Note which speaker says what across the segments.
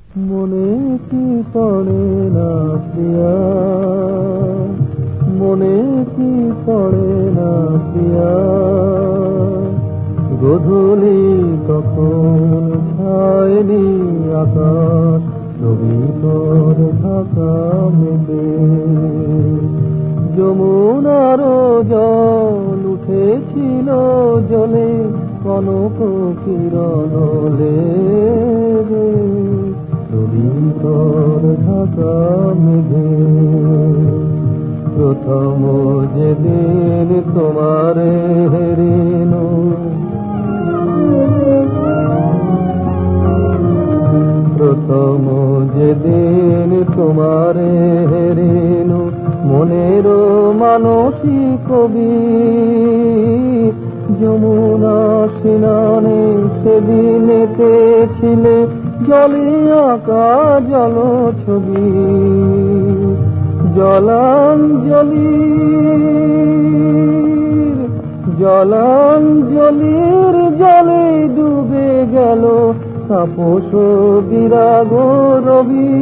Speaker 1: মনে কি পড়ে না প্রিয়া, মনে কি পড়ে না প্রিয়া, গধূলি তখন ছায়নি আকাশ, ছবি তোর ঢাকা মেঘে। যমুনার জল উঠেছিল জলে, কনক কিরণ লেগে, ছবি তোর ঢাকা মেঘে। প্রথম যেদিন তোমারে হেরিনু, প্রথম যেদিন তোমারে হেরিনু, মনের মানসী কবি যমুনা স্নানে সেদিনেতে ছিলে, জলে আঁকা জল ছবি। জলাঞ্জলির জলে ডুবে গেল তাপস বিরাগ রবি।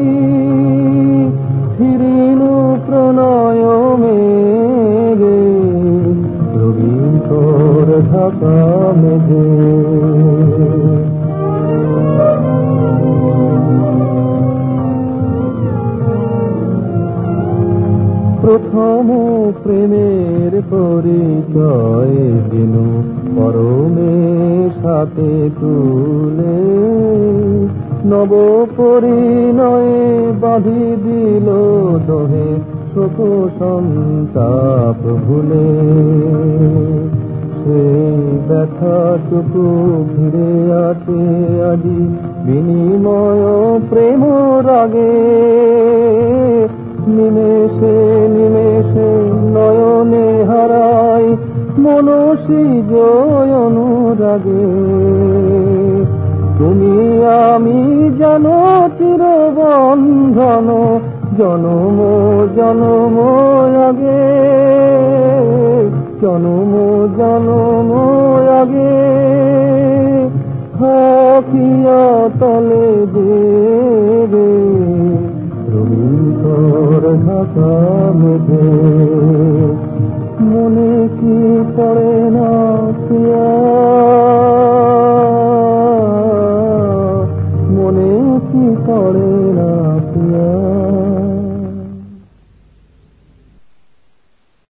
Speaker 1: ফিরিনু প্রণয় মেঘে, রবি তোর ঢাকা মেঘে। প্রথম প্রেমের পরিচয় দিনু পরমে সাথে তুলে, নব পরিণয়ে বাঁধি দিল দহে শোক সন্তাপ ভুলে। সেই ব্যথাটুকু ফিরে আছে আজি বিনিময় প্রেম রাগে। নিমেষে নিমেষে নয়নে হারাই মনসী জয় অনুরাগে। তুমি আমি যেন চিরবন্ধন, জনম জনম আগে, জনম জনম আগে। থাকিয়া তলে দেবে রবি তোর ঢাকা মেঘে। মনে কি